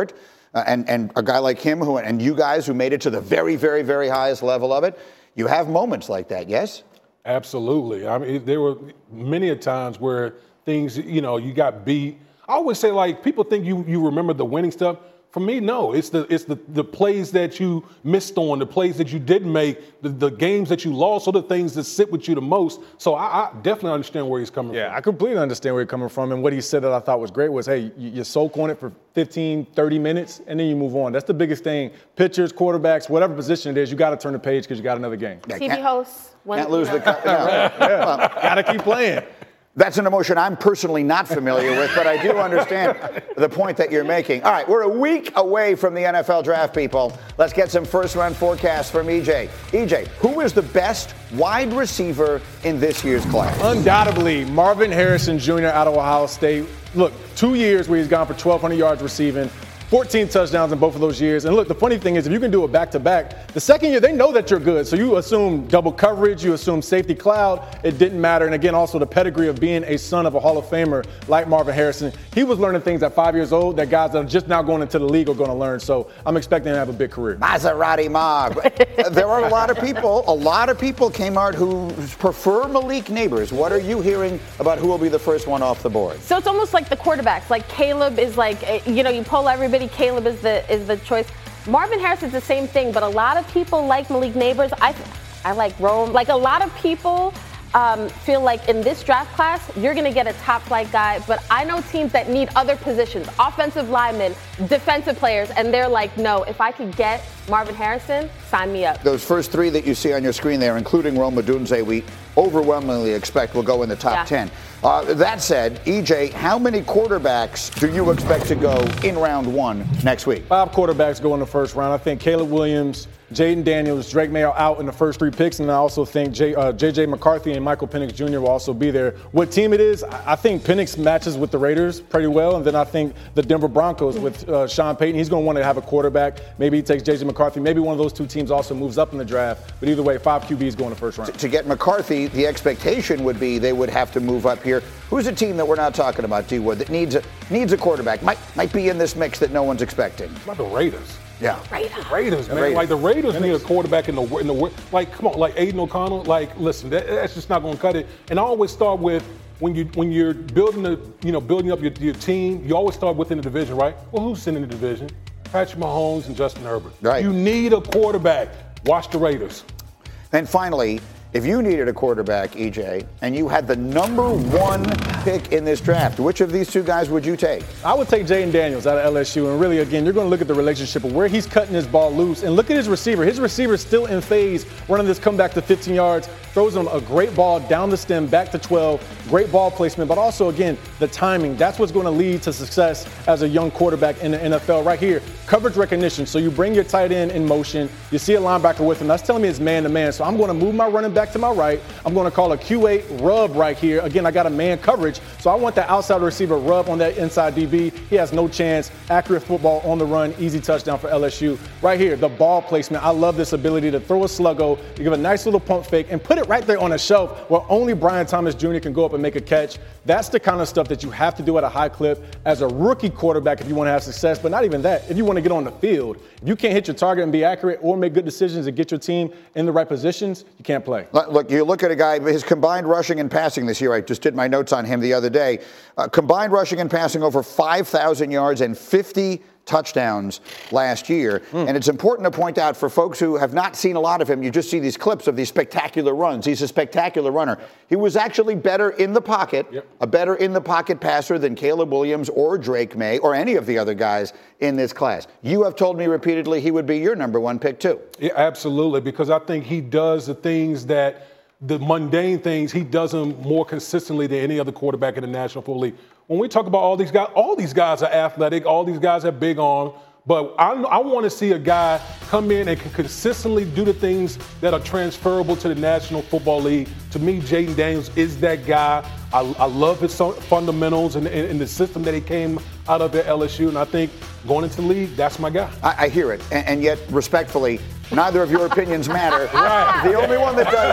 uh, and, and a guy like him who, and you guys who made it to the very, very, very highest level of it, you have moments like that, yes? Absolutely. I mean, there were many a times where things, you know, you got beat. I always say, like, people think you you remember the winning stuff. For me, no. It's the it's the, the plays that you missed on, the plays that you didn't make, the, the games that you lost, are the things that sit with you the most. So I, I definitely understand where he's coming yeah, from. Yeah, I completely understand where he's coming from. And what he said that I thought was great was, hey, you, you soak on it for fifteen, thirty minutes, and then you move on. That's the biggest thing. Pitchers, quarterbacks, whatever position it is, you got to turn the page because you got another game. Yeah, T V hosts. Can't lose the cup. No. yeah. Well, got to keep playing. That's an emotion I'm personally not familiar with, but I do understand the point that you're making. All right, we're a week away from the N F L draft, people. Let's get some first-round forecasts from E J. E J, who is the best wide receiver in this year's class? Undoubtedly, Marvin Harrison Junior out of Ohio State. Look, two years where he's gone for twelve hundred yards receiving, fourteen touchdowns in both of those years. And look, the funny thing is, if you can do it back-to-back, the second year, they know that you're good. So you assume double coverage, you assume safety cloud. It didn't matter. And again, also the pedigree of being a son of a Hall of Famer like Marvin Harrison. He was learning things at five years old that guys that are just now going into the league are going to learn. So I'm expecting him to have a big career. Maserati Mob. There are a lot of people, a lot of people, Kmart, who prefer Malik Neighbors. What are you hearing about who will be the first one off the board? So it's almost like the quarterbacks. Like Caleb is like, you know, you poll everybody, Caleb is the is the choice. Marvin Harris is the same thing, but a lot of people like Malik Neighbors. I I like Rome. Like a lot of people um, feel like in this draft class, you're going to get a top flight guy. But I know teams that need other positions, offensive linemen, defensive players, and they're like, no, if I could get Marvin Harrison, sign me up. Those first three that you see on your screen there, including Rome Odunze, we overwhelmingly expect will go in the top Yeah. ten. Uh, that said, E J, how many quarterbacks do you expect to go in round one next week? Five quarterbacks go in the first round. I think Caleb Williams, Jaden Daniels, Drake May are out in the first three picks, and I also think J, uh, J J McCarthy and Michael Penix Junior will also be there. What team it is, I think Penix matches with the Raiders pretty well, and then I think the Denver Broncos with uh, Sean Payton, he's going to want to have a quarterback. Maybe he takes J J McCarthy. Maybe one of those two teams also moves up in the draft. But either way, five Q Bs go in the first round. To, to get McCarthy, the expectation would be they would have to move up here. Who's a team that we're not talking about, D Wood, that needs a needs a quarterback? Might might be in this mix that no one's expecting. It's like the Raiders. Yeah. Raiders. The Raiders, man. Raiders. Like the Raiders need a quarterback in the in the like. Come on, like Aiden O'Connell. Like, listen, that, that's just not going to cut it. And I always start with when you when you're building the you know building up your, your team. You always start within the division, right? Well, who's in the division? Patrick Mahomes and Justin Herbert. Right. You need a quarterback. Watch the Raiders. And finally, if you needed a quarterback, E J, and you had the number one pick in this draft, which of these two guys would you take? I would take Jaden Daniels out of L S U. And really, again, you're going to look at the relationship of where he's cutting his ball loose. And look at his receiver. His receiver's still in phase, running this comeback to fifteen yards, throws him a great ball down the stem, back to twelve. Great ball placement, but also, again, the timing. That's what's going to lead to success as a young quarterback in the N F L. Right here, coverage recognition. So you bring your tight end in motion. You see a linebacker with him. That's telling me it's man-to-man. So I'm going to move my running back to my right. I'm going to call a Q eight rub right here. Again, I got a man coverage. So I want the outside receiver rub on that inside D B. He has no chance. Accurate football on the run. Easy touchdown for L S U. Right here, the ball placement. I love this ability to throw a sluggo, to give a nice little pump fake, and put it right there on a shelf where only Brian Thomas Junior can go up and make a catch. That's the kind of stuff that you have to do at a high clip as a rookie quarterback if you want to have success. But not even that. If you want to get on the field, if you can't hit your target and be accurate or make good decisions and get your team in the right positions, you can't play. Look, you look at a guy, his combined rushing and passing this year, I just did my notes on him the other day, uh, combined rushing and passing over five thousand yards and fifty touchdowns last year. Mm. And it's important to point out for folks who have not seen a lot of him, you just see these clips of these spectacular runs. He's a spectacular runner. He was actually better in the pocket, yep. a better in the pocket passer than Caleb Williams or Drake May or any of the other guys in this class. You have told me repeatedly he would be your number one pick too. Yeah, absolutely, because I think he does the things that the mundane things, he does them more consistently than any other quarterback in the National Football League. When we talk about all these guys, all these guys are athletic, all these guys have big arms, but I, I want to see a guy come in and can consistently do the things that are transferable to the National Football League. To me, Jaden Daniels is that guy. I, I love his fundamentals and, and, and the system that he came out of at L S U, and I think going into the league, that's my guy. I, I hear it, and, and yet, respectfully, neither of your opinions matter. Right. The only one that does,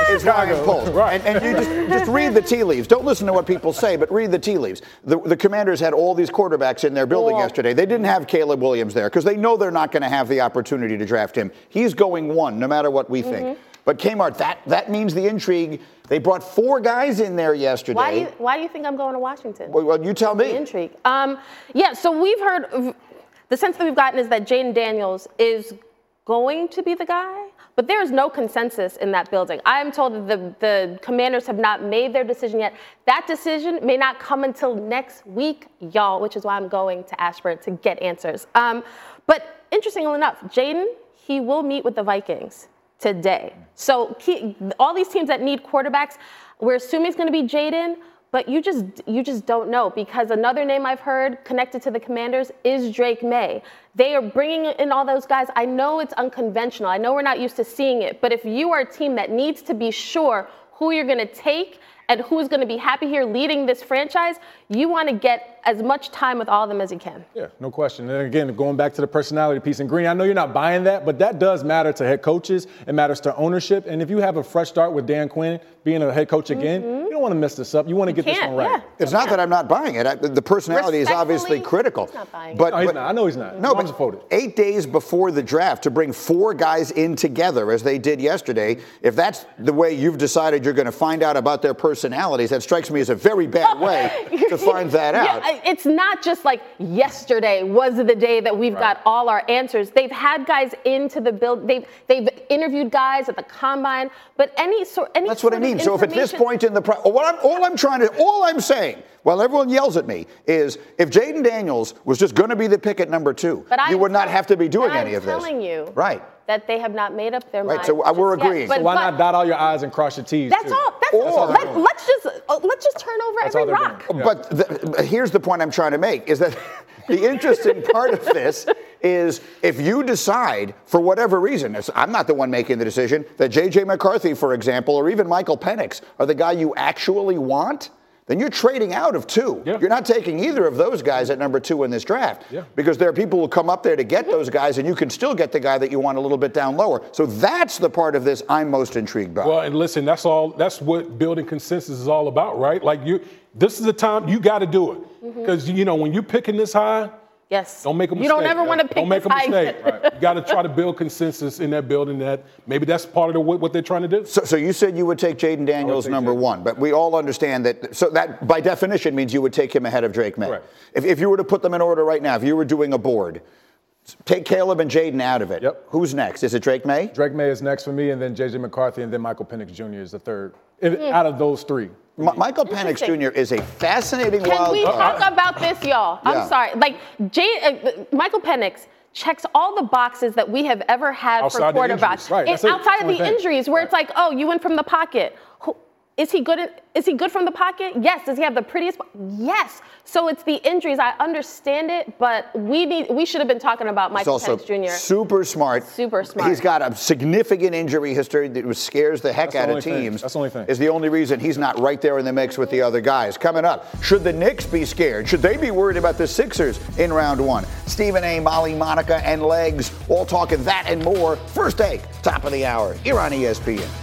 is Ryan Poles. Right. And, and you just, just read the tea leaves. Don't listen to what people say, but read the tea leaves. The, the Commanders had all these quarterbacks in their building Oh. yesterday. They didn't have Caleb Williams there because they know they're not going to have the opportunity to draft him. He's going one, no matter what we Mm-hmm. think. But Kmart, that, that means the intrigue. They brought four guys in there yesterday. Why do you Why do you think I'm going to Washington? Well, well, you tell me. The intrigue. Um, yeah. So we've heard. The sense that we've gotten is that Jaden Daniels is going to be the guy, but there is no consensus in that building. I am told that the, the Commanders have not made their decision yet. That decision may not come until next week, y'all, which is why I'm going to Ashburn to get answers. Um, but interestingly enough, Jaden, he will meet with the Vikings today. So he, all these teams that need quarterbacks, we're assuming it's going to be Jaden. But you just you just don't know, because another name I've heard connected to the Commanders is Drake May. They are bringing in all those guys. I know it's unconventional. I know we're not used to seeing it. But if you are a team that needs to be sure who you're going to take and who's going to be happy here leading this franchise, you want to get as much time with all of them as you can. Yeah, no question. And again, going back to the personality piece, and Green, I know you're not buying that, but that does matter to head coaches. It matters to ownership. And if you have a fresh start with Dan Quinn being a head coach again, mm-hmm. you don't want to mess this up. You want to get this one right. Yeah. It's not that I'm not buying it. I, the personality is obviously critical. He's not buying but, it. No, he's but, not. I know he's not. No, but eight days before the draft to bring four guys in together as they did yesterday, if that's the way you've decided you're going to find out about their personalities, that strikes me as a very bad way to find that out. Yeah, it's not just like yesterday was the day that we've Right. got all our answers. They've had guys into the build. They've they've interviewed guys at the combine. But any sort, any That's what I sort of mean. So if at this information- point in the pro- what I'm, all I'm trying to, all I'm saying, while everyone yells at me, is if Jaden Daniels was just going to be the pick at number two, But I'm you would not have to be doing but any I'm of this. telling you Right. that they have not made up their Right, mind. so, uh, we're just yet. agreeing. But, So why but not dot all your I's and cross your T's? That's too? all. That's Or- all. Let, let's just uh, let's just turn over That's all every they're rock. doing. But the, here's the point I'm trying to make, is that the interesting part of this is if you decide, for whatever reason, it's- I'm not the one making the decision, that J J McCarthy, for example, or even Michael Penix are the guy you actually want, then you're trading out of two. Yeah. You're not taking either of those guys at number two in this draft. Yeah. Because there are people who come up there to get those guys, and you can still get the guy that you want a little bit down lower. So that's the part of this I'm most intrigued by. Well, and listen, that's all. That's what building consensus is all about, right? Like you, this is the time you got to do it, because you know when you're picking this high, Yes. don't make a mistake. You don't ever want to pick Don't make a this high. mistake. Right. You got to try to build consensus in that building. That maybe that's part of the, what, what they're trying to do. So, so you said you would take Jaden Daniels take number Jaden. one, but we all understand that. So that, by definition, means you would take him ahead of Drake May. Correct. If, if you were to put them in order right now, if you were doing a board, take Caleb and Jaden out of it. Yep. Who's next? Is it Drake May? Drake May is next for me, and then J J McCarthy, and then Michael Penix Junior is the third. If- Out of those three. M- Michael Penix Interesting. Junior is a fascinating Can wild we card. talk about this, y'all? Yeah. I'm sorry. Like, Jay, uh, Michael Penix checks all the boxes that we have ever had Outside the for quarterbacks. injuries. Right, And that's it. outside That's of the the only thing. injuries, where it's like, oh, you went from the pocket. Who, is he good? At, is he good from the pocket? Yes. Does he have the prettiest? Yes. So it's the injuries. I understand it, but we need. We should have been talking about He's Michael also Penix Junior super smart. Super smart. He's got a significant injury history that scares the heck That's the out of only thing. teams. That's the only thing. Is the only reason he's not right there in the mix with the other guys. Coming up, should the Knicks be scared? Should they be worried about the Sixers in round one? Stephen A., Molly, Monica, and Legs all talking that and more. First take, top of the hour, here on E S P N.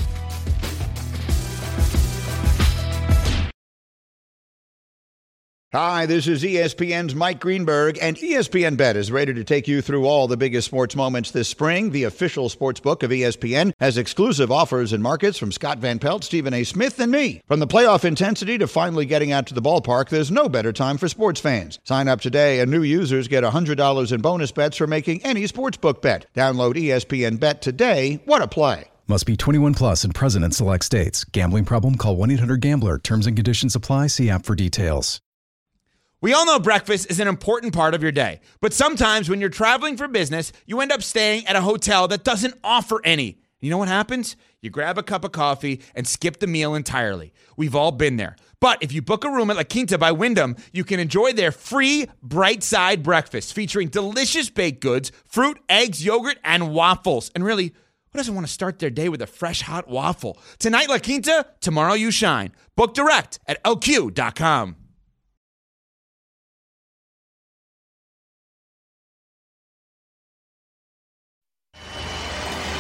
Hi, this is E S P N's Mike Greenberg, and E S P N Bet is ready to take you through all the biggest sports moments this spring. The official sports book of E S P N has exclusive offers and markets from Scott Van Pelt, Stephen A. Smith, and me. From the playoff intensity to finally getting out to the ballpark, there's no better time for sports fans. Sign up today, and new users get one hundred dollars in bonus bets for making any sportsbook bet. Download E S P N Bet today. What a play. Must be twenty-one plus and present in select states. Gambling problem? Call one eight hundred gambler. Terms and conditions apply. See app for details. We all know breakfast is an important part of your day, but sometimes when you're traveling for business, you end up staying at a hotel that doesn't offer any. You know what happens? You grab a cup of coffee and skip the meal entirely. We've all been there. But if you book a room at La Quinta by Wyndham, you can enjoy their free Bright Side breakfast featuring delicious baked goods, fruit, eggs, yogurt, and waffles. And really, who doesn't want to start their day with a fresh, hot waffle? Tonight, La Quinta, tomorrow you shine. Book direct at L Q dot com.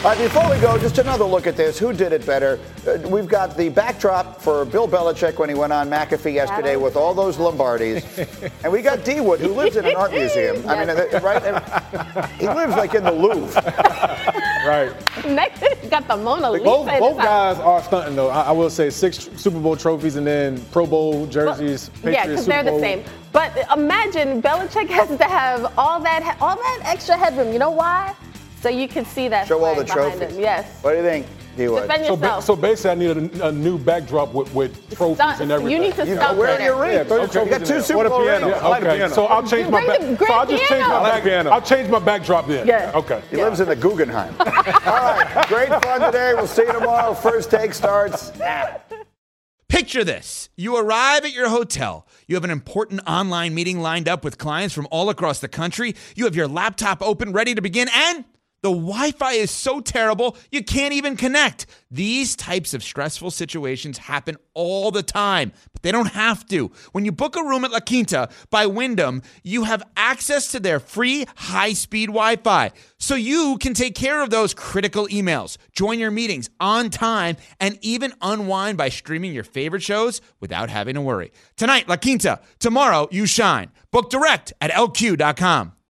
All right, before we go, just another look at this. Who did it better? Uh, we've got the backdrop for Bill Belichick when he went on McAfee yesterday with all those Lombardis. And we got D-Wood, who lives in an art museum. I mean, uh, right? And he lives like in the Louvre. Right. Next, got the Mona Lisa. Both, in both his house. guys are stunting, though. I, I will say six Super Bowl trophies and then Pro Bowl jerseys. Well, yeah, Patriots because they're Super the Bowl. same. But imagine Belichick has to have all that all that extra headroom. You know why? So you can see that Show all flag the behind trophies. him. Yes. What do you think, D-Wood? Defend So, ba- yourself. so basically, I need a, a new backdrop with, with trophies Stop- and everything. you need to You stop know, where there. are your rings? Yeah, throw your You trophies got in two there. Super What a Bowl piano. rings. Yeah, okay, so I'll change my Bring back. the So I'll grand just change piano. my I back. like piano. I'll change my backdrop then. Yeah. Okay. He lives in the Guggenheim. All right, great fun today. We'll see you tomorrow. First Take starts now. Picture this. You arrive at your hotel. You have an important online meeting lined up with clients from all across the country. You have your laptop open, ready to begin, and the Wi-Fi is so terrible, you can't even connect. These types of stressful situations happen all the time, but they don't have to. When you book a room at La Quinta by Wyndham, you have access to their free high-speed Wi-Fi, so you can take care of those critical emails, join your meetings on time, and even unwind by streaming your favorite shows without having to worry. Tonight, La Quinta. Tomorrow, you shine. Book direct at L Q dot com.